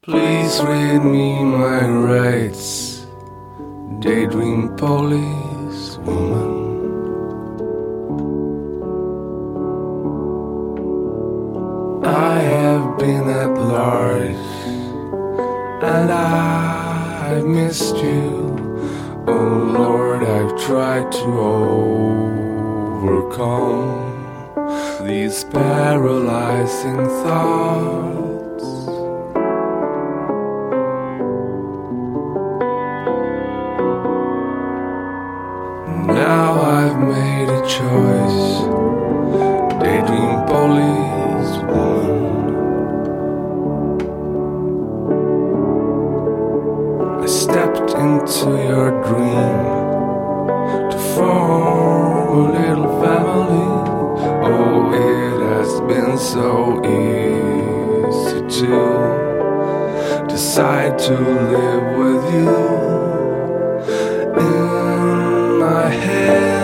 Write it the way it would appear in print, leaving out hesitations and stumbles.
Please read me my rights, daydream police woman. I have been at large, and I've missed you. Oh Lord, I've tried to overcome these paralyzing thoughts. Now I've made a choice, daydream police woman. I stepped into your dream to form a little family. Oh, it has been so easy to decide to live with you in my head.